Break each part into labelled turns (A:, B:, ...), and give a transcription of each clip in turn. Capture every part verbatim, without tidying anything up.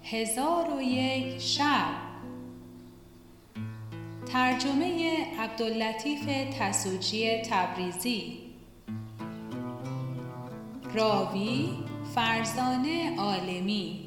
A: هزار و یک شب. ترجمه عبداللطیف تسوجی تبریزی. راوی فرزانه عالمی.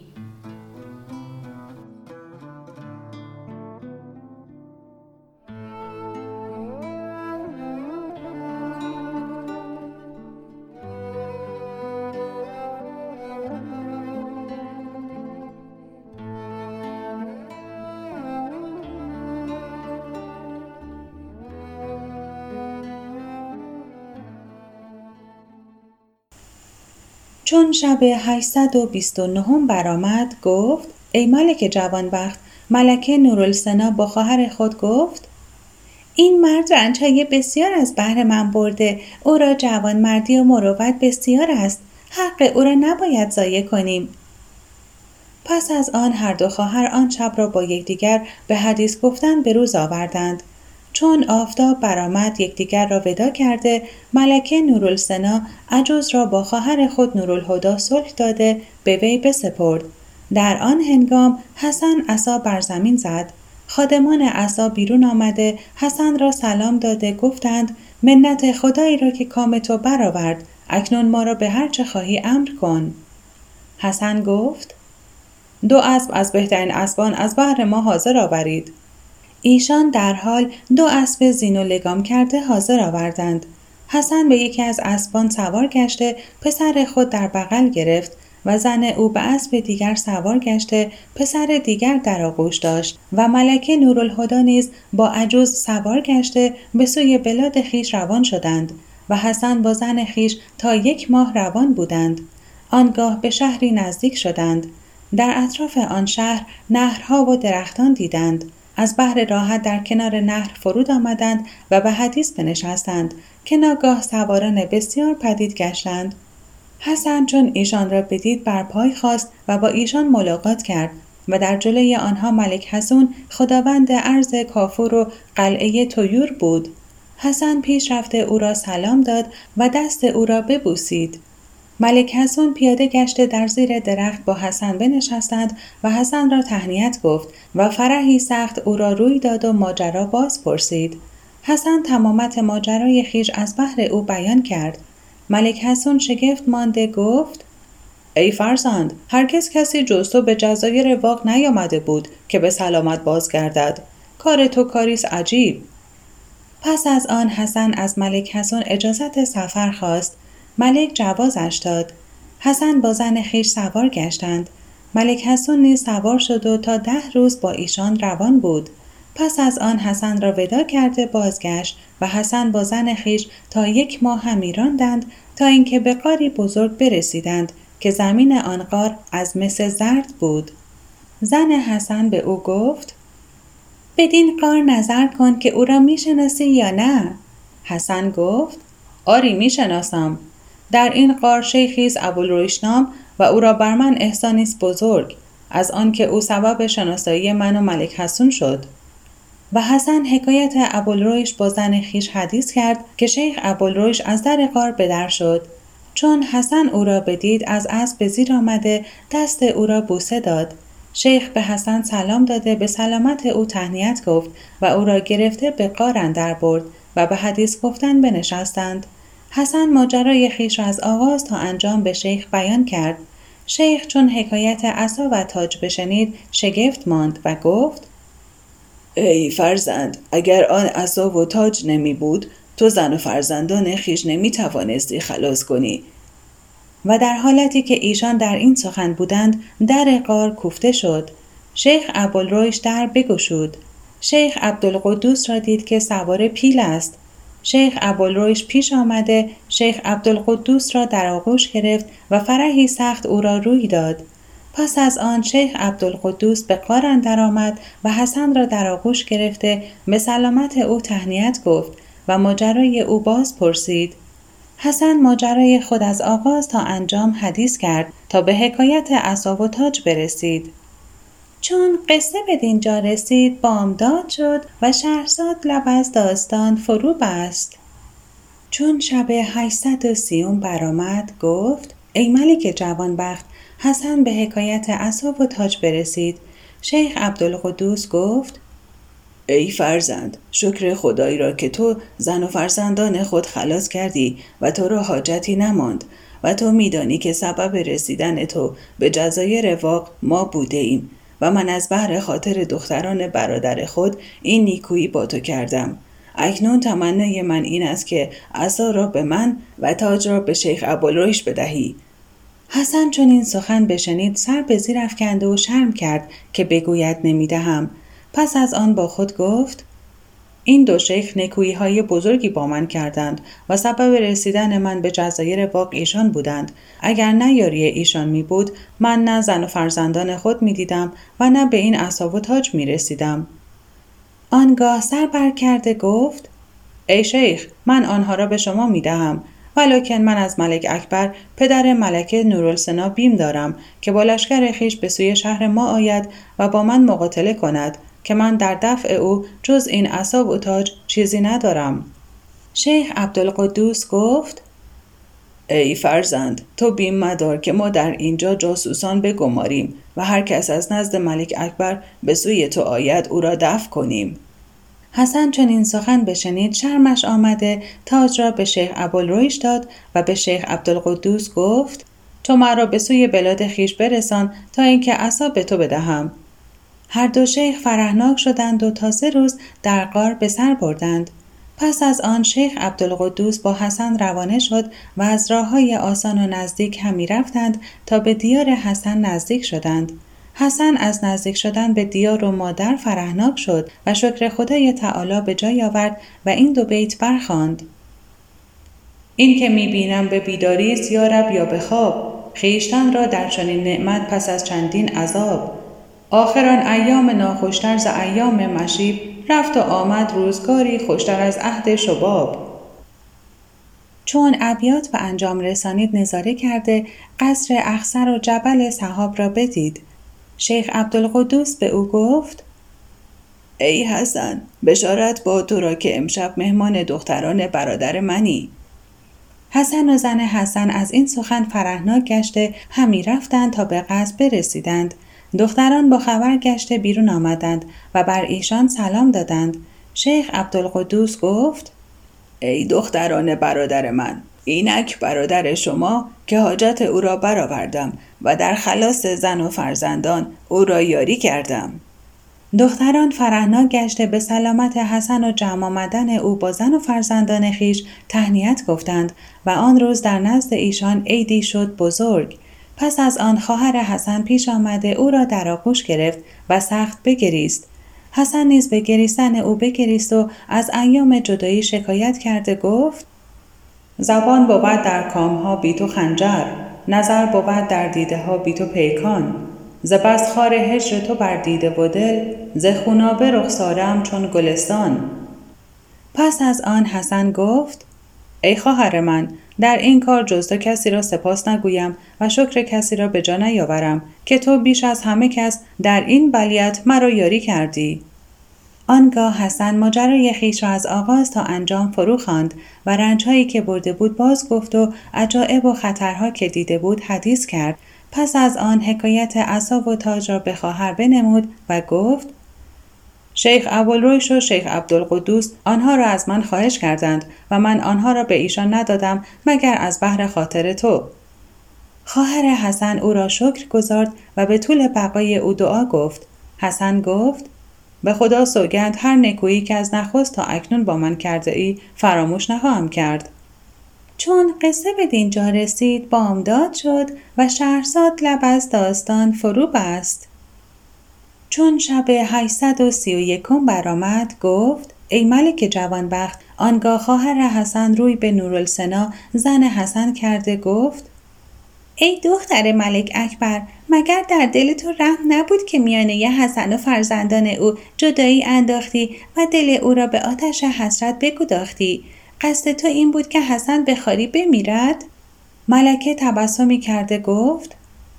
B: چون شب هشتصد و بیست و نه برآمد گفت: ای ملک جوانبخت، ملکه نورالسنا با خواهر خود گفت: این مرد رنج‌های بسیار از بهر من برده، او را جوانمردی و مروت بسیار است، حق او را نباید ضایع کنیم. پس از آن هر دو خواهر آن شب را با یکدیگر به حدیث گفتن به روز آوردند. چون آفتاب برآمد یکدیگر را ودا کرده، ملکه نورالسنا عجوز را با خواهر خود نورالهدی صلح داده به وی بسپرد. در آن هنگام حسن عصا بر زمین زد. خادمان عصا بیرون آمده حسن را سلام داده گفتند: منت خدایی را که کام تو برآورد، اکنون ما را به هر چه خواهی امر کن. حسن گفت: دو اسب از بهترین اسبان از بهر ما حاضر آورید. ایشان در حال دو اسب زین و لگام کرده حاضر آوردند. حسن به یکی از اسبان سوار گشته پسر خود در بغل گرفت و زن او به اسب دیگر سوار گشته پسر دیگر در آغوش داشت و ملکه نورالهدی نیز با عجوز سوار گشته به سوی بلاد خویش روان شدند و حسن با زن خویش تا یک ماه روان بودند. آنگاه به شهری نزدیک شدند. در اطراف آن شهر نهرها و درختان دیدند. از بحر راحت در کنار نهر فرود آمدند و به حدیث بنشستند که ناگاه سواران بسیار پدید گشتند. حسن چون ایشان را بدید بر پای خاست و با ایشان ملاقات کرد و در جلوی آنها ملک حسون خداوند ارض کافور و قلعه طیور بود. حسن پیش رفته او را سلام داد و دست او را ببوسید. ملک حسون پیاده گشته در زیر درخت با حسن بنشستند و حسن را تهنیت گفت و فرحی سخت او را روی داد و ماجرا باز پرسید. حسن تمامت ماجرای خویش از بهر او بیان کرد. ملک حسون شگفت مانده گفت: ای فرزند، هرگز کسی جز تو به جزایر واق نیامده بود که به سلامت بازگردد. کار تو کاریست عجیب. پس از آن حسن از ملک حسون اجازت سفر خواست. ملک جوازش داد. حسن با زن خویش سوار گشتند. ملک حسون نیز سوار شد و تا ده روز با ایشان روان بود. پس از آن حسن را ودا کرده بازگشت و حسن با زن خویش تا یک ماه همی راندند تا اینکه به غاری بزرگ برسیدند که زمین آن غار از مس زرد بود. زن حسن به او گفت: بدین غار نظر کن که او را میشناسی یا نه؟ حسن گفت: آری میشناسم. در این غار شیخی است ابوالرویش نام و او را بر من احسانی است بزرگ، از آن که او سبب شناسایی من و ملک حسون شد. و حسن حکایت ابوالرویش با زن خویش حدیث کرد که شیخ ابوالرویش از در غار به در شد. چون حسن او را بدید از اسب به زیر آمده دست او را بوسه داد. شیخ به حسن سلام داده به سلامت او تهنیت گفت و او را گرفته به غار اندر برد و به حدیث گفتن بنشستند. حسن ماجرای خویش را از آغاز تا انجام به شیخ بیان کرد. شیخ چون حکایت عصا و تاج بشنید شگفت ماند و گفت: ای فرزند، اگر آن عصا و تاج نمی بود تو زن و فرزندان خویش نمی توانستی خلاص کنی. و در حالتی که ایشان در این سخن بودند در غار کوفته شد. شیخ ابوالرویش در بگشود. شیخ عبدالقدوس را دید که سوار پیل است. شیخ ابوالرویش پیش آمده شیخ عبدالقدوس را در آغوش گرفت و فرحی سخت او را روی داد. پس از آن شیخ عبدالقدوس به غار اندر آمد و حسن را در آغوش گرفته به سلامت او تهنیت گفت و ماجرای او باز پرسید. حسن ماجرای خود از آغاز تا انجام حدیث کرد تا به حکایت عصا و تاج برسید. چون قصه به دینجا رسید بامداد شد و شهرزاد لب از داستان فرو بست. چون شب هشتصد و سیوم برآمد گفت: ای ملک جوانبخت، حسن به حکایت عصا و تاج برسید. شیخ عبدالقدوس گفت: ای فرزند، شکر خدایی را که تو زن و فرزندان خود خلاص کردی و تو را حاجتی نماند و تو میدانی که سبب رسیدن تو به جزایر واق ما بوده ایم و من از بهر خاطر دختران برادر خود این نیکویی با تو کردم. اکنون تمنای من این است که عصا را به من و تاج را به شیخ ابوالرویش بدهی. حسن چون این سخن بشنید سر به زیر افکند و شرم کرد که بگوید نمیدهم. پس از آن با خود گفت: این دو شیخ نکویی های بزرگی با من کردند و سبب رسیدن من به جزایر واق ایشان بودند. اگر نه یاری ایشان می بود من نه زن و فرزندان خود می دیدم و نه به این عصا و تاج می رسیدم. آنگاه سر بر کرده گفت: ای شیخ، من آنها را به شما می دهم، ولکن من از ملک اکبر پدر ملکه نورالسنا بیم دارم که با لشکر خویش به سوی شهر ما آید و با من مقاتله کند که من در دفع او جز این عصا و تاج چیزی ندارم. شیخ عبدالقدوس گفت: ای فرزند، تو بیم مدار که ما در اینجا جاسوسان بگماریم و هر کس از نزد ملک اکبر به سوی تو آید او را دفع کنیم. حسن چون این سخن بشنید شرمش آمده تاج را به شیخ ابوالرویش داد و به شیخ عبدالقدوس گفت: تو مرا به سوی بلاد خویش برسان تا اینکه عصا به تو بدهم. هر دو شیخ فرحناک شدند و تا سه روز در غار به سر بردند. پس از آن شیخ عبدالقدوس با حسن روانه شد و از راه‌های آسان و نزدیک همی رفتند تا به دیار حسن نزدیک شدند. حسن از نزدیک شدن به دیار و مادر فرحناک شد و شکر خدای تعالی به جای آورد و این دو بیت برخواند: این که میبینم به بیداری است یا رب یا به خواب، خویشتن را در چنین نعمت پس از چندین عذاب. آخران ایام ناخوشتر ز ایام مشیب، رفت و آمد روزگاری خوشتر از عهد شباب. چون ابیات و انجام رسانید نظاره کرده قصر اخسر و جبل سحاب را بدید. شیخ عبدالقدوس به او گفت: ای حسن، بشارت با تو را که امشب مهمان دختران برادر منی. حسن و زن حسن از این سخن فرحناک گشته همی رفتند تا به قصر برسیدند. دختران با خبر گشته بیرون آمدند و بر ایشان سلام دادند. شیخ عبدالقدوس گفت: ای دختران برادر من، اینک برادر شما که حاجت او را برآوردم و در خلاص زن و فرزندان او را یاری کردم. دختران فرحناک گشته به سلامت حسن و جمع آمدن او با زن و فرزندان خویش تهنیت گفتند و آن روز در نزد ایشان عیدی شد بزرگ. پس از آن خواهر حسن پیش آمده او را در آغوش گرفت و سخت بگریست. حسن نیز به گریستن او بگریست و از ایام جدایی شکایت کرده گفت: زبان بود در کامها بی تو خنجر، نظر بود در دیده ها بی تو پیکان. ز بس خار هجر تو بر دیده و دل، ز خونابه رخساره‌ام چون گلستان. پس از آن حسن گفت: ای خواهر من، در این کار جز تو کسی را سپاس نگویم و شکر کسی را به جا نیاورم که تو بیش از همه کس در این بلیت مرا یاری کردی. آنگاه حسن ماجرای خویش را از آغاز تا انجام فرو خواند و رنج‌هایی که برده بود باز گفت و عجایب و خطرها که دیده بود حدیث کرد. پس از آن حکایت عصا و تاج را به خواهر بنمود و گفت: شیخ ابوالرویش و شیخ عبدالقدوس آنها را از من خواهش کردند و من آنها را به ایشان ندادم مگر از بهر خاطر تو. خواهر حسن او را شکر گزارد و به طول بقای او دعا گفت. حسن گفت: به خدا سوگند هر نکویی که از نخست تا اکنون با من کرده ای فراموش نخواهم کرد. چون قصه به دینجا رسید بامداد شد و شهرزاد لب از داستان فرو بست. چون شب هشتصد و سی و یکم برآمد گفت: ای ملک جوانبخت. آنگاه خواهر حسن روی به نورالسنا زن حسن کرده گفت: ای دختر ملک اکبر، مگر در دل تو رحم نبود که میانه ی حسن و فرزندان او جدایی انداختی و دل او را به آتش حسرت بگداختی؟ قصد تو این بود که حسن به خواری بمیرد؟ ملکه تبسمی کرده گفت: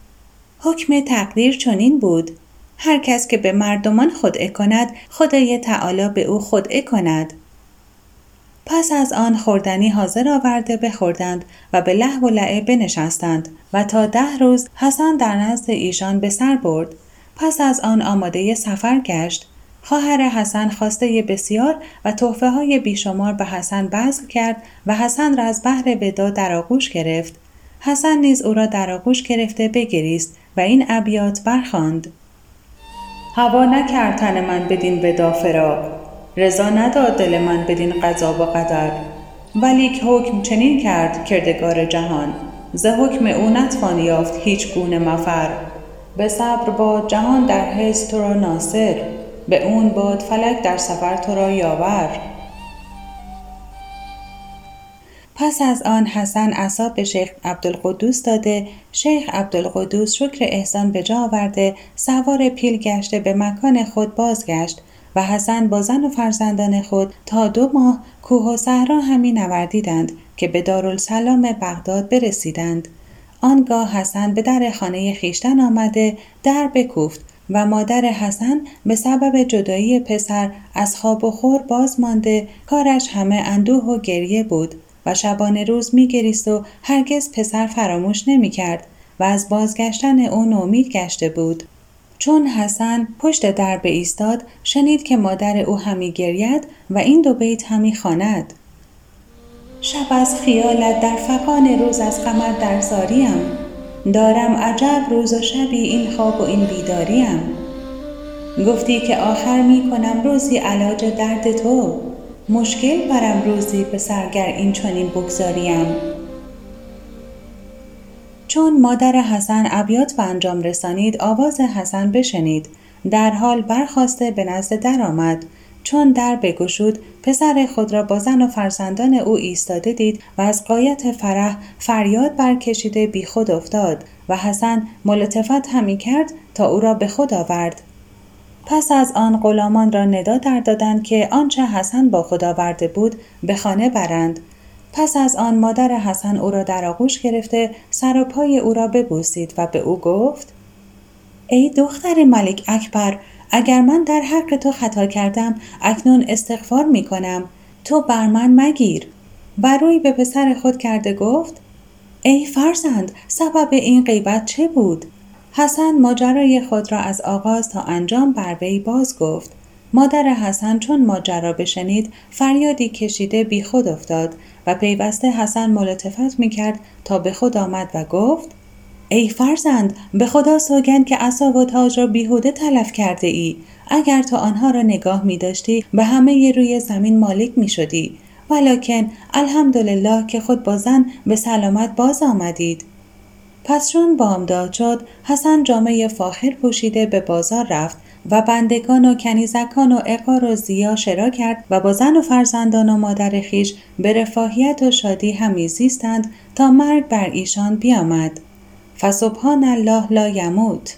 B: حکم تقدیر چنین بود. هر کس که به مردمان خدعه کند خدای تعالی به او خدعه کند. پس از آن خوردنی حاضر آورده بخوردند و به لهو و لعب بنشستند و تا ده روز حسن در نزد ایشان به سر برد. پس از آن آماده سفر گشت. خواهر حسن خواسته بسیار و تحفه های بیشمار به حسن بذل کرد و حسن را از بحر ودا در آغوش گرفت. حسن نیز او را در آغوش گرفته بگریست و این ابیات برخواند: هوا نکرد تن من بدین ودا فراق، رضا نداد دل من بدین قضا و قدر، ولیک حکم چنین کرد کردگار جهان، ز حکم او نتوان یافت هیچ گونه مفر. به صبر باد جهان در حس تو را ناصر، به اون باد فلک در سفر تو را یاور. پس از آن حسن عصا به شیخ عبدالقدوس داده، شیخ عبدالقدوس شکر احسان به جا آورده سوار پیل گشته به مکان خود بازگشت و حسن با زن و فرزندان خود تا دو ماه کوه و صحرا همی نوردیدند که به دارالسلام بغداد برسیدند. آنگاه حسن به در خانه خیشتن آمده در بکوفت و مادر حسن به سبب جدایی پسر از خواب و خور باز مانده کارش همه اندوه و گریه بود و شبانه روز می گریست و هرگز پسر فراموش نمی کرد و از بازگشتن او نومید گشته بود. چون حسن پشت در بایستاد شنید که مادر او همی گرید و این دو بیت همی خواند: شب از خیالت در فغان روز از غمت در زاریم، دارم عجب روز و شبی این خواب و این بیداریم. گفتی که آخر می کنم روزی علاج درد تو، مشکل برم روزی به سرگر این چنین بگذاریم. چون مادر حسن ابیات به انجام رسانید آواز حسن بشنید، در حال برخاسته به نزد در آمد. چون در بگشود پسر خود را با زن و فرزندان او ایستاده دید و از غایت فرح فریاد برکشیده بی خود افتاد و حسن ملطفت همی کرد تا او را به خود آورد. پس از آن غلامان را ندا در دادند که آنچه حسن با خود آورده بود به خانه برند. پس از آن مادر حسن او را در آغوش گرفته سر و پای او را ببوسید و به او گفت: ای دختر ملک اکبر، اگر من در حق تو خطا کردم اکنون استغفار می کنم، تو بر من مگیر. و روی به پسر خود کرده گفت: ای فرزند، سبب این غیبت چه بود؟ حسن ماجرای خود را از آغاز تا انجام بر وی باز گفت. مادر حسن چون ماجرا بشنید فریادی کشیده بی خود افتاد و پیوسته حسن ملطفت می کرد تا به خود آمد و گفت: ای فرزند، به خدا سوگند که عصا و تاج را بیهوده تلف کرده ای. اگر تو آنها را نگاه می داشتی به همه روی زمین مالک می شدی، ولکن الحمدلله که خود با زن به سلامت باز آمدید. پس چون بامداد شد حسن جامه فاخر پوشیده به بازار رفت و بندگان و کنیزکان و عقار و ضیاع شرا کرد و با زن و فرزندان و مادر خیش به رفاهیت و شادی همی زیستند تا مرگ بر ایشان بیامد. فسبحان الله لا یموت.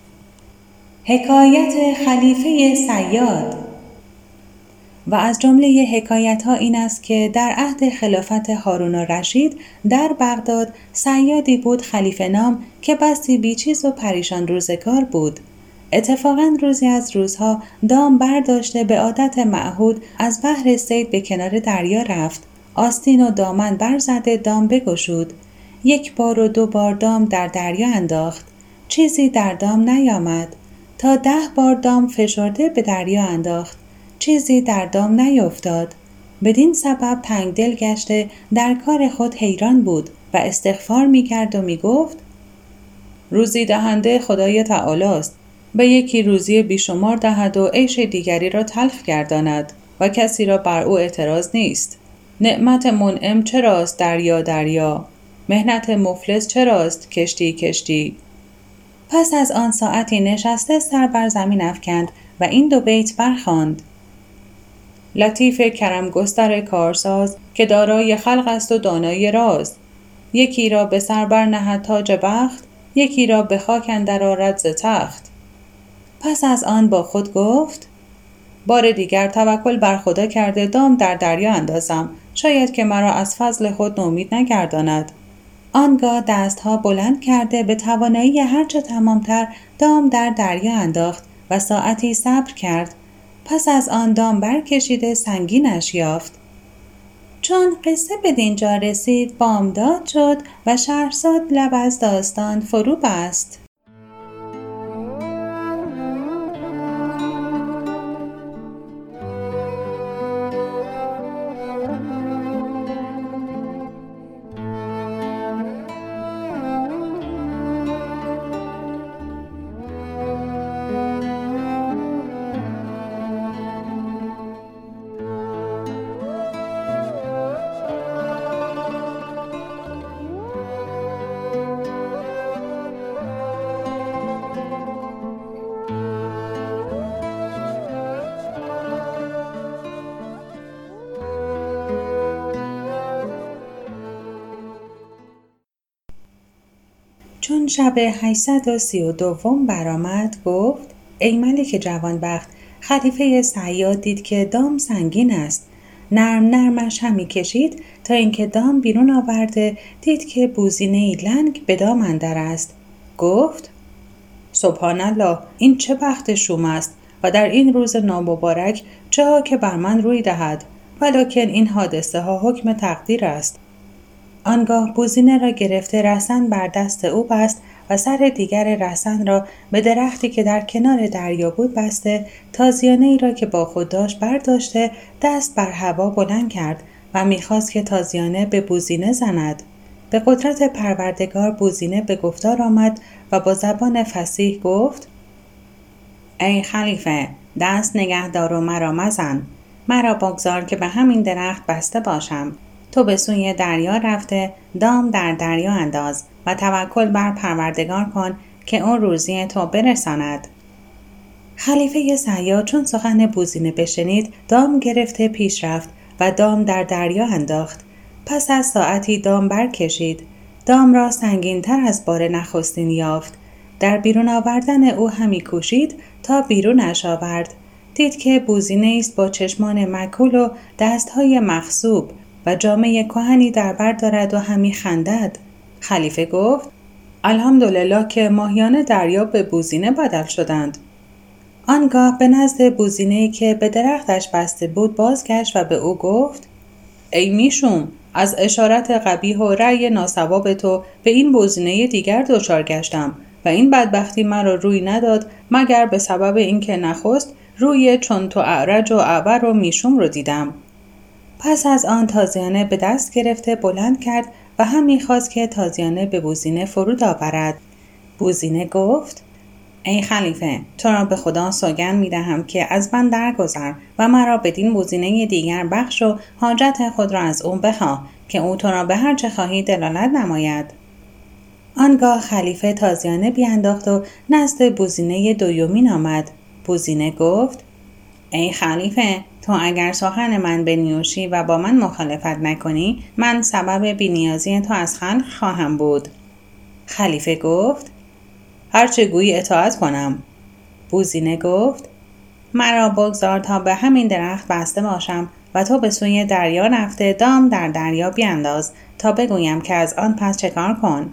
B: حکایت خلیفه صیاد. و از جمله حکایت ها این است که در عهد خلافت هارون الرشید در بغداد صیادی بود خلیفه نام که بسی بیچیز و پریشان روزگار بود. اتفاقاً روزی از روزها دام برداشته به عادت معهود از بحر صید به کنار دریا رفت. آستین و دامن برزده دام بگشود. یک بار و دو بار دام در دریا انداخت. چیزی در دام نیامد. تا ده بار دام فشرده به دریا انداخت. چیزی در دام نیفتاد. بدین سبب تنگ دل گشته در کار خود حیران بود و استغفار می کرد و می گفت: روزی دهنده خدای تعالی است، به یکی روزی بیشمار دهد و عیش دیگری را تلخ گرداند و کسی را بر او اعتراض نیست. نعمت منعم چراست دریا دریا، مهنت مفلس چراست کشتی کشتی. پس از آن ساعتی نشسته سر بر زمین افکند و این دو بیت برخواند: لطیف کرم گستر کارساز که دارای خلق است و دانای راز، یکی را به سر بر نهد تاج بخت، یکی را به خاک اندر آرد ز تخت. پس از آن با خود گفت: بار دیگر توکل بر خدا کرده دام در دریا اندازم، شاید که مرا از فضل خود نومید نگرداند. آنگاه دستها بلند کرده به توانایی هرچه تمامتر دام در دریا انداخت و ساعتی صبر کرد. پس از آن دام برکشیده سنگینش یافت. چون قصه به دینجا رسید بامداد شد و شهرزاد لب از داستان فرو بست. چون شب هشتصد و سی و دوم برآمد گفت ای ملک جوانبخت، خلیفه صیاد دید که دام سنگین است. نرم نرمش همی کشید تا اینکه دام بیرون آورده دید که بوزینه‌ای لنگ به دام اندر است. گفت سبحان الله، این چه بخت شوم است و در این روز نامبارک چه ها که بر من روی دهد، ولکن این حادثه ها حکم تقدیر است. آنگاه بوزینه را گرفته رسن بر دست او بست و سر دیگر رسن را به درختی که در کنار دریا بود بسته، تازیانه ای را که با خود داشت برداشته دست بر هوا بلند کرد و میخواست که تازیانه به بوزینه زند. به قدرت پروردگار بوزینه به گفتار آمد و با زبان فصیح گفت ای خلیفه، دست نگهدار و مرا مزن. مرا بگذار که به همین درخت بسته باشم. تو به سوی دریا رفته دام در دریا انداز و توکل بر پروردگار کن که اون روزی تو برساند. خلیفه صیاد چون سخن بوزینه بشنید دام گرفته پیش رفت و دام در دریا انداخت. پس از ساعتی دام برکشید. دام را سنگین تر از بار نخستین یافت. در بیرون آوردن او همی کوشید تا بیرونش آورد. دید که بوزینه است با چشمان مکول و دستهای مخصوب و جامه کهنی در بر دارد و همی خندد. خلیفه گفت الحمدلله که ماهیان دریا به بوزینه بدل شدند. آنگاه به نزد بوزینه‌ای که به درختش بسته بود بازگشت و به او گفت ای میشوم، از اشارت قبیح و رأی ناصواب تو به این بوزینه دیگر دچار گشتم و این بدبختی مرا روی نداد مگر به سبب اینکه نخست روی چون تو اعرج و اعور و میشوم رو دیدم. پس از آن تازیانه به دست گرفته بلند کرد و هم می‌خواست که تازیانه به بوزینه فرود آورد. بوزینه گفت ای خلیفه، تو را به خدا سوگند می‌دهم که از من درگذر و مرا بدین بوزینه دیگر بخش و حاجت خود را از او بخواه که او تو را به هر چه خواهی دلالت نماید. آنگاه خلیفه تازیانه بیانداخت و نزد بوزینه دویمین آمد. بوزینه گفت ای خلیفه، تو اگر سخن من بنیوشی و با من مخالفت نکنی من سبب بی‌نیازی تو از خلق خواهم بود. خلیفه گفت هر چه گویی اطاعت کنم. بوزینه گفت مرا بگذار تا به همین درخت بسته باشم و تو به سوی دریا رفته دام در دریا بیانداز تا بگویم که از آن پس چه کار کن.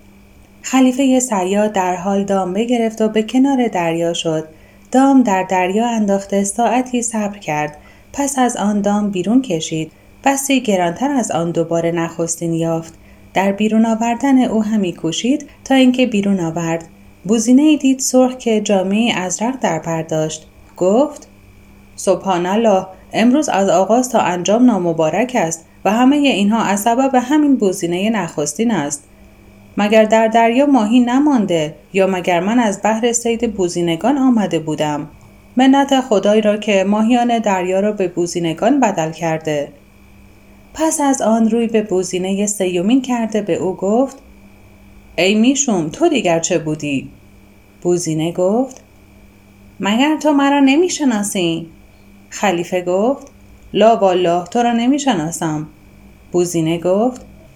B: خلیفه صیاد در حال دام بگرفت و به کنار دریا شد. دام در دریا انداخته ساعتی صبر کرد. پس از آن دام بیرون کشید. بسی گرانتر از آن دوباره نخستین یافت. در بیرون آوردن او همی کوشید تا اینکه بیرون آورد. بوزینه دید سرخ که جامه ازرق در پر داشت. گفت سبحان الله، امروز از آغاز تا انجام نامبارک است و همه اینها از سبب همین بوزینه نخستین است. مگر در دریا ماهی نمانده یا مگر من از بحر صید بوزینگان آمده بودم؟ منت خدای را که ماهیان دریا را به بوزینگان بدل کرده. پس از آن روی به بوزینه سیومین کرده به او گفت ای میشوم، تو دیگر چه بودی؟ بوزینه گفت مگر تو مرا نمیشناسی؟ خلیفه گفت لا والله، تو را نمیشناسم. بوزینه گفت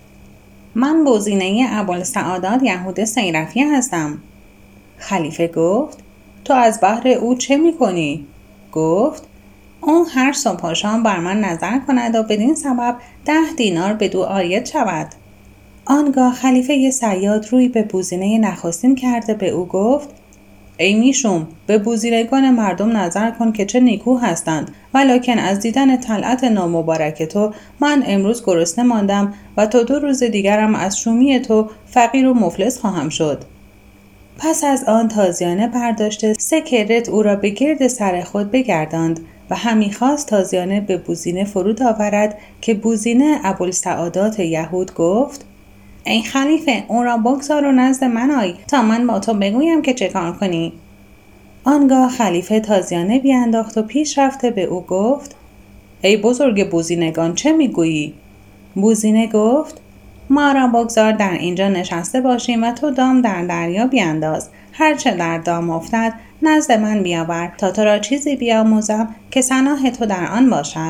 B: من بوزینه ابوالسعادات یهود سیرفی هستم. خلیفه گفت تو از بحر او چه میکنی؟ گفت اون هر صبح و شام بر من نظر کند و بدین سبب ده دینار بدو عاید شود. آنگاه خلیفه صیاد روی به بوزینه نخستین کرده به او گفت ای میشوم، به بوزینگان مردم نظر کن که چه نیکو هستند، ولکن از دیدن طلعت نامبارک تو من امروز گرسنه ماندم و تا دو روز دیگرم از شومی تو فقیر و مفلس خواهم شد. پس از آن تازیانه برداشته سه کرت او را به گرد سر خود بگرداند و همی خواست تازیانه به بوزینه فرود آورد که بوزینه ابوالسعادات یهود گفت: ای خلیفه، او را بگذار و نزد من آی تا من با تو بگویم که چه کار کنی. آنگاه خلیفه تازیانه بیانداخت و پیش رفته به او گفت: ای بزرگ بوزینگان، چه میگویی؟ بوزینه گفت: ما را بگذار در اینجا نشسته باشیم و تو دام در دریا بیانداز. هرچه در دام افتد نزد من بیاور تا تو را چیزی بیاموزم که صلاح تو در آن باشد.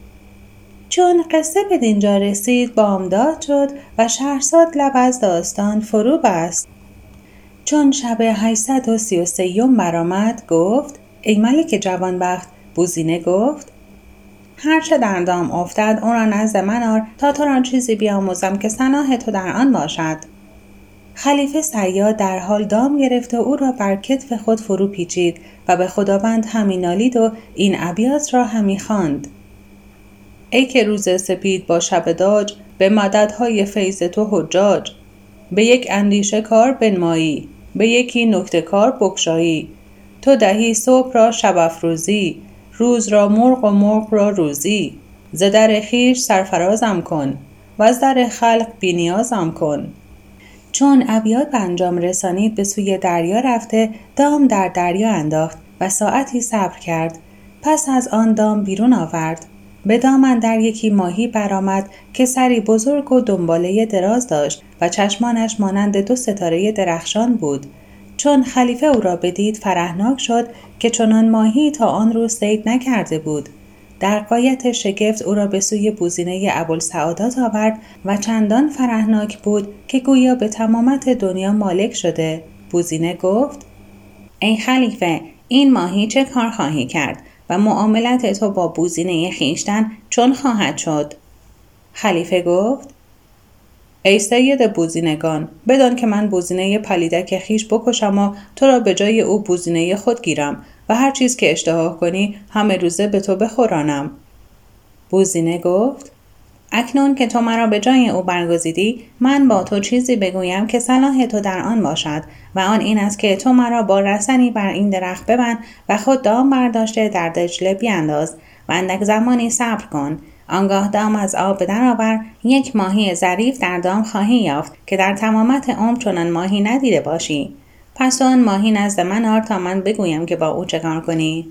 B: چون قصه به دینجا رسید بامداد شد و شهرزاد لب از داستان فرو بست. چون شب هشتصد و سی و سیوم برآمد گفت: ای ملک جوانبخت. بوزینه گفت: هرچه در دام افتد اون را نزد من آر تا تو را چیزی بیاموزم که صلاح تو در آن باشد. خلیفه صیاد در حال دام گرفت و او را بر کتف خود فرو پیچید و به خداوند همی نالید و این ابیات را همی خواند: ای که روز سپید با شب داج، به مددهای فیض تو حجاج. به یک اندیشه کار بنمایی، به یکی نکته کار بگشایی. تو دهی صبح را شب افروزی، روز را مرغ و مرغ را روزی. ز در خویش سرفرازم کن، و از در خلق بی نیازم کن. چون ابیات به انجام رسانید به سوی دریا رفته دام در دریا انداخت و ساعتی صبر کرد. پس از آن دام بیرون آورد. به دام اندر یکی ماهی برآمد که سری بزرگ و دنباله دراز داشت و چشمانش مانند دو ستاره درخشان بود. چون خلیفه او را بدید فرحناک شد که چنان ماهی تا آن روز صید نکرده بود. در غایت شگفت او را به سوی بوزینه ابوالسعادات آورد و چندان فرحناک بود که گویا به تمامت دنیا مالک شده. بوزینه گفت: ای خلیفه، این ماهی چه کار خواهی کرد و معاملت تو با بوزینه خیشتن چون خواهد شد؟ خلیفه گفت: ای سید بوزینگان، بدان که من بوزینه پلیدک خیش بکشم و تو را به جای او بوزینه خود گیرم و هر چیز که اشتها کنی همه روزه به تو بخورانم. بوزینه گفت: اکنون که تو مرا به جای او برگزیدی، من با تو چیزی بگویم که صلاح تو در آن باشد و آن این است که تو مرا با رسنی بر این درخت ببند و خود دام برداشته در دجله بیانداز و اندک زمانی صبر کن. آنگاه دام از آب در آور، یک ماهی ظریف در دام خواهی یافت که در تمامت عمر چنان ماهی ندیده باشی. پس آن ماهی نزد من آر تا من بگویم که با او چه کار کنی.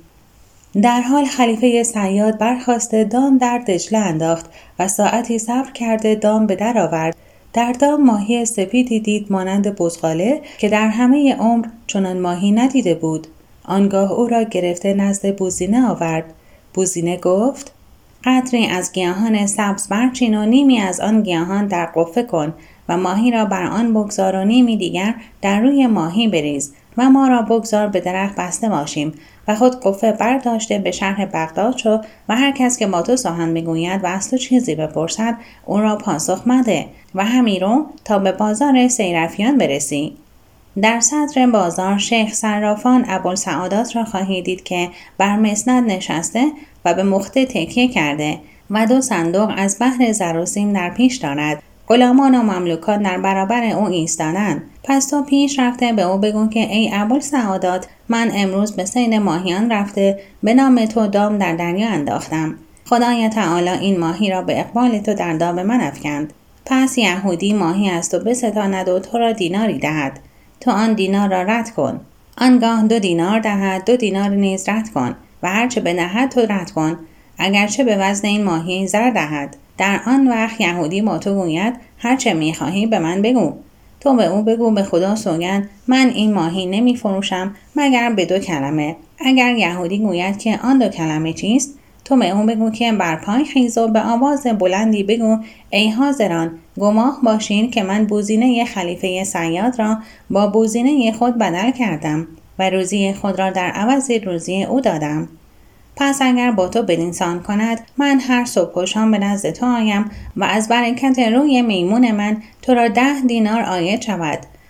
B: در حال خلیفه صیاد برخاسته دام در دجله انداخت و ساعتی صبر کرده دام به در آورد. در دام ماهی سپیدی دید مانند بزغاله که در همه عمر چنان ماهی ندیده بود. آنگاه او را گرفته نزد بوزینه آورد. بوزینه گفت: قدری از گیاهان سبز برچین و نیمی از آن گیاهان در قفه کن و ماهی را بر آن بگذار و نیمی دیگر در روی ماهی بریز و ما را بگذار به درخت بسته باشیم و خود قفه برداشته به شهر بغداد شو و هر کس که با تو سخن بگوید و از تو چیزی بپرسد او را پاسخ مده و همی رو تا به بازار صیرفیان برسی. در صدر بازار شیخ صرافان ابوالسعادات را خواهی دید که بر مسند نشسته و به مخته تکیه کرده و دو صندوق از بحر زر و سیم در پیش دارد. غلامان و مملوکان در برابر او ایستادند. پس تو پیش رفته به او بگو که ای ابوالسعادات، من امروز به صید ماهیان رفته به نام تو دام در دریا انداختم. خدای تعالی این ماهی را به اقبال تو در دام من افکند. پس یهودی ماهی از تو بستاند و تو را دیناری دهد. تو آن دینار را رد کن. آنگاه دو دینار دهد، دو دینار نیز رد کن و هرچه بدهد تو رد کن، اگرچه به وزن این ماهی زر دهد. در آن وقت یهودی با تو گوید هرچه میخواهی به من بگو. تو به او بگو به خدا سوگند من این ماهی نمی فروشم مگر به دو کلمه. اگر یهودی گوید که آن دو کلمه چیست، تو به او بگو که برپای خیز و به آواز بلندی بگو ای حاضران، گماه باشین که من بوزینه خلیفه صیاد را با بوزینه خود بدل کردم و روزی خود را در عوض روزی او دادم. پس اگر با تو بدینسان کند، من هر صبح و شام به نزد تو آیم و از برکت روی میمون من تو را ده دینار عاید شود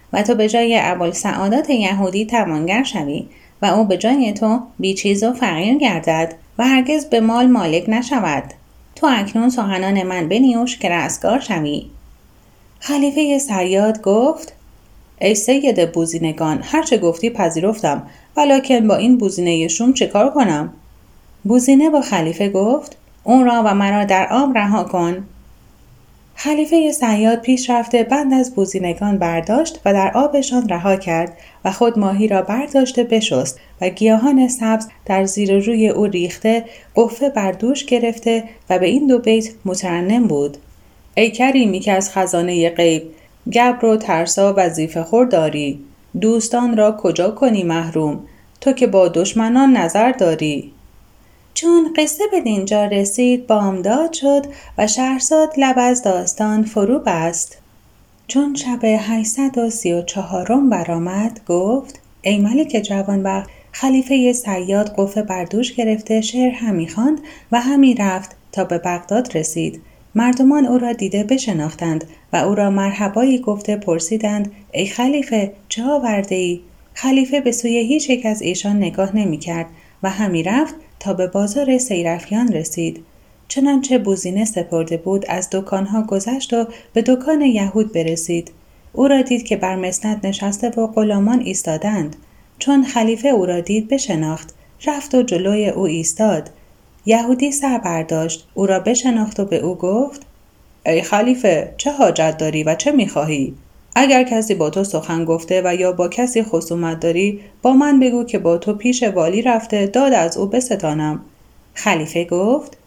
B: و تو به جای ابوالسعادات یهودی توانگر شوی و او به جای تو بیچیز و فقیر گردد و هرگز به مال مالک نشود. تو اکنون سخنان من بنیوش که رستگار شوی. خلیفه صیاد گفت: ای سید بوزینگان، هرچه گفتی پذیرفتم، ولکن با این بوزینه شوم چه کار کنم؟ بوزینه با خلیفه گفت: اون را و مرا در آب رها کن. خلیفه صیاد پیش رفته بند از بوزینگان برداشت و در آبشان رها کرد و خود ماهی را برداشته بشست و گیاهان سبز در زیر روی او ریخته قفه بر دوش گرفته و به این دو بیت مترنم بود: ای کریمی که از خزانه غیب گبر و ترسا وظیفه خور داری، دوستان را کجا کنی محروم، تو که با دشمنان نظر داری. چون قصه به دینجا رسید بامداد شد و شهرزاد لب از داستان فرو بست. چون شب هشتصد و سی و چهارم برآمد گفت: ای ملک جوانبخت، خلیفه صیاد قفه بر دوش گرفته شعر همی خواند و همی رفت تا به بغداد رسید. مردمان او را دیده بشناختند و او را مرحبایی گفته پرسیدند: ای خلیفه، چه آورده ای؟ خلیفه به سوی هیچ یک از ایشان نگاه نمی کرد و همی رفت تا به بازار سیرفیان رسید. چنانچه بوزینه سپرده بود از دکانها گذشت و به دکان یهود برسید. او را دید که بر مسند نشسته و غلامان ایستادند. چون خلیفه او را دید بشناخت، رفت و جلوی او ایستاد. یهودی سر برداشت، او را بشناخت و به او گفت: ای خلیفه، چه حاجت داری و چه می‌خواهی؟ اگر کسی با تو سخن گفته و یا با کسی خصومت داری، با من بگو که با تو پیش والی رفته داد از او بستانم. خلیفه گفت: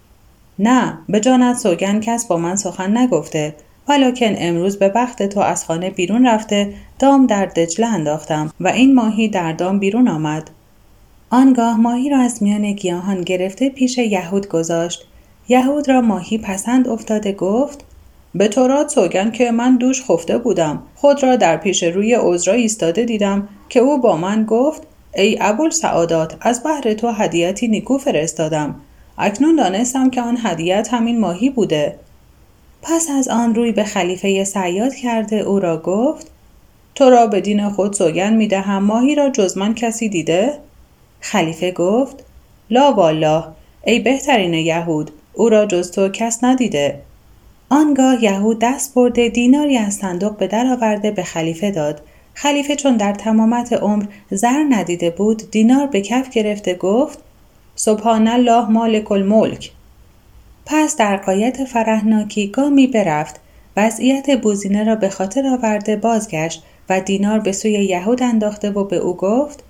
B: نه، به جانت سوگند کس با من سخن نگفته، ولکن امروز به بخت تو از خانه بیرون رفته دام در دجله انداختم و این ماهی در دام بیرون آمد. آنگاه ماهی را از میان گیاهان گرفته پیش یهود گذاشت. یهود را ماهی پسند افتاده گفت: به تورات سوگند که من دوش خفته بودم، خود را در پیش روی عذرا ایستاده دیدم که او با من گفت: ای ابوالسعادات، از بهر تو هدیتی نیکو فرستادم. اکنون دانستم که آن هدیت همین ماهی بوده. پس از آن روی به خلیفه صیاد کرده او را گفت: تو را به دین خود سوگند می دهم ماهی را جز من کسی دیده؟ خلیفه گفت: لا والله، ای بهترین یهود، او را جز تو کس ندیده. آنگاه یهود دست برده دیناری از صندوق به در آورده به خلیفه داد. خلیفه چون در تمامت عمر زر ندیده بود، دینار به کف گرفته گفت: سبحان الله مالک الملک. پس در غایت فرحناکی گامی برفت. وضعیت بوزینه را به خاطر آورده بازگشت و دینار به سوی یهود انداخته و به او گفت: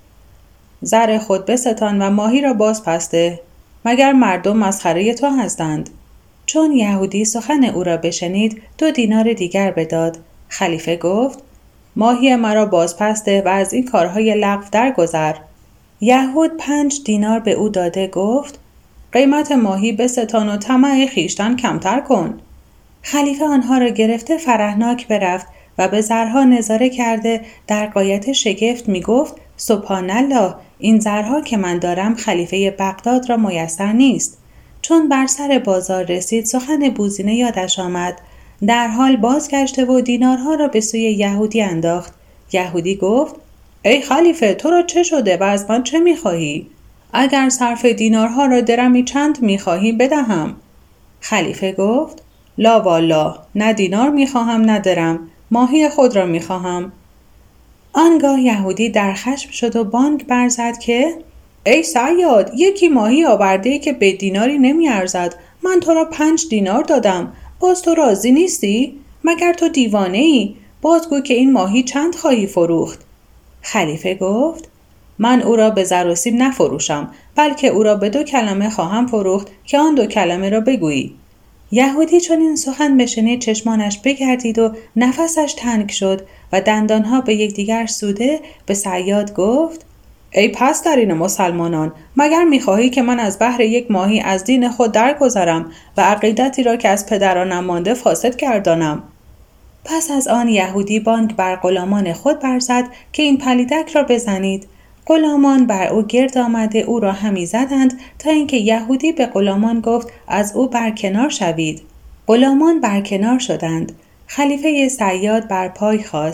B: زر خود بستان و ماهی را باز پسته، مگر مردم مسخره تو هستند؟ چون یهودی سخن او را بشنید دو دینار دیگر بداد. خلیفه گفت: ماهی مرا باز پسته و از این کارهای لغو درگذر. یهود پنج دینار به او داده گفت: قیمت ماهی بستان و طمع خیشتن کمتر کن. خلیفه آنها را گرفته فرحناک برفت و به زرها نظاره کرده در غایت شگفت می گفت: سبحان الله، این زرها که من دارم خلیفه بغداد را میسر نیست. چون بر سر بازار رسید سخن بوزینه یادش آمد. در حال بازگشته و دینارها را به سوی یهودی انداخت. یهودی گفت: ای خلیفه، تو را چه شده و از من چه می‌خواهی؟ اگر صرف دینارها را درمی چند می‌خواهی بدهم. خلیفه گفت: لا والله، نه دینار می‌خواهم نه درم، ماهی خود را می‌خواهم. آنگاه یهودی در خشم شد و بانگ برزد که: ای صیاد، یکی ماهی آورده که به دیناری نمی ارزد. من تو را پنج دینار دادم، باز تو راضی نیستی؟ مگر تو دیوانه ای؟ بازگو که این ماهی چند خواهی فروخت؟ خلیفه گفت: من او را به زر و سیم نفروشم، بلکه او را به دو کلمه خواهم فروخت که آن دو کلمه را بگویی. یهودی چون این سخن بشنید چشمانش بگردید و نفسش تنگ شد و دندانها به یکدیگر سوده به صیاد گفت: ای پسترین مسلمانان، مگر می‌خواهی که من از بهر یک ماهی از دین خود درگذرم و عقیدتی را که از پدرانم مانده فاسد گردانم؟ پس از آن یهودی بانگ بر غلامان خود برزد که این پلیدک را بزنید. غلامان بر او گرد آمده او را همی زدند تا اینکه یهودی به غلامان گفت: از او برکنار شوید. غلامان برکنار شدند. خلیفه صیاد بر پای خاست.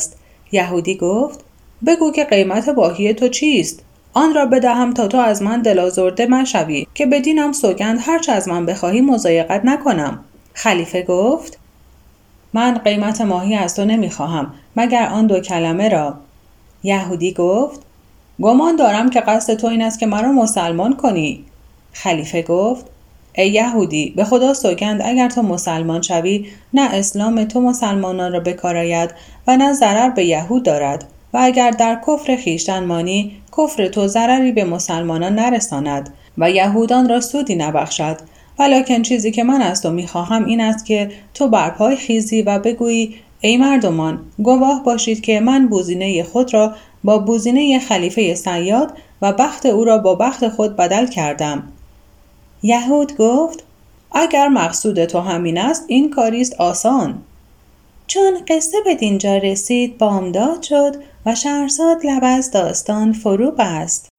B: یهودی گفت بگو که قیمت باهی تو چیست؟ آن را بدهم تا تو از من دلازرده مشوی که بدینم سوگند هرچه از من بخواهی مضایقت نکنم. خلیفه گفت من قیمت ماهی از تو نمیخواهم مگر آن دو کلمه را. یهودی گفت گمان دارم که قصد تو این است که مرا مسلمان کنی. خلیفه گفت ای یهودی، به خدا سوگند اگر تو مسلمان شوی نه اسلام تو مسلمانان را بکار آید و نه ضرر به یهود دارد و اگر در کفر خویشتن مانی کفر تو ضرری به مسلمانان نرساند و یهودان را سودی نبخشد. ولکن چیزی که من از تو میخواهم این است که تو برپای خیزی و بگویی ای مردمان، گواه باشید که من بوزینه خود را با بوزینه خلیفه صیاد و بخت او را با بخت خود بدل کردم. یهود گفت اگر مقصود تو همین است این کاریست آسان. چون قصه به دینجا رسید بامداد شد و شهرزاد لب از داستان فرو بست.